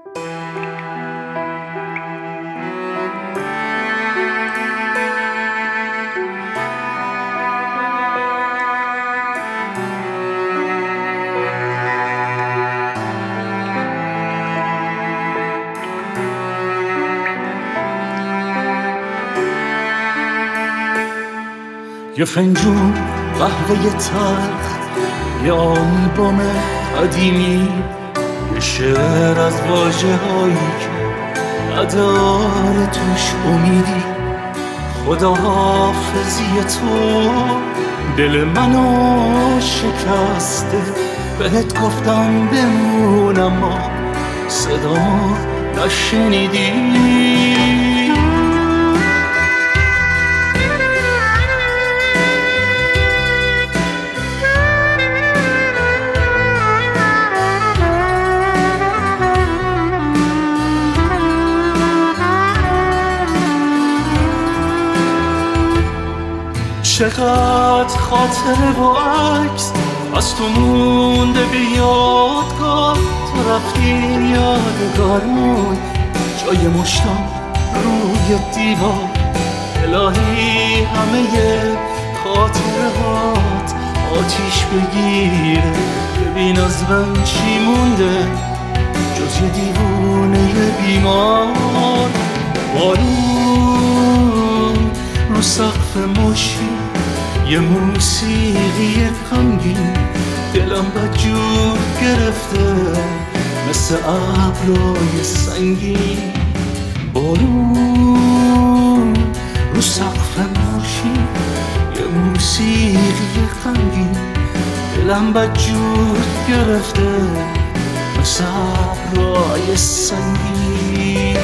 یه فنجون قهوه تلخ، یه آلبوم قدیمی، یه شعر از واژه‌هایی که نداره توش امیدی. خداحافظی تو دل منو شکسته، بهت گفتم بمون اما صدا نشنیدی. چقدر خاطره و عکس از تو مونده به یادگار، تو رفتی یادگار موند جای مشتم روی دیوار. الهی همه خاطرات آتیش بگیره، ببین از من چی مونده جز یه دیوونه بیمار. بارون رو سقف ماشین، یه موسیقی غمگین، دلم بدجور گرفته مثل ابرای سنگین. بارون رو سقف ماشین، یه موسیقی غمگین، دلم بدجور گرفته مثل ابرای سنگین.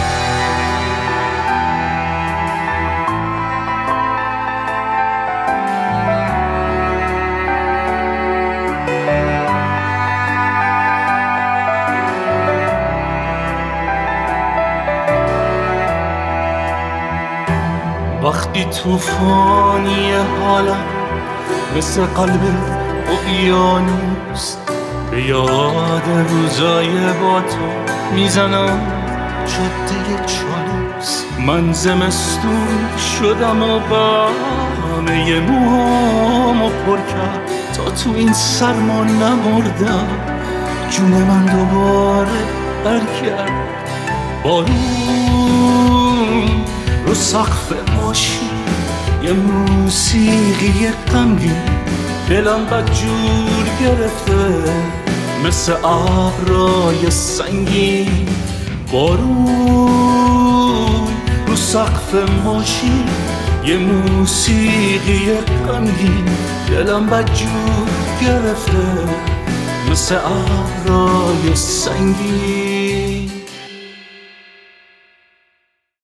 وقتی توفانی حالم مثل قلب اقیانوس، به یاد روزای با تو میزنم جاده چالوس. من زمستون شدم و همه موهامو پر کرد، تا تو این سرما نمردم جون من دوباره برگرد. بارون رو سقف ماشین، یه موسیقی غمگین، دلم بدجور گرفته مثل ابرای سنگین. بارون رو سقف ماشین، یه موسیقی غمگین، دلم بدجور گرفته مثل ابرای سنگین.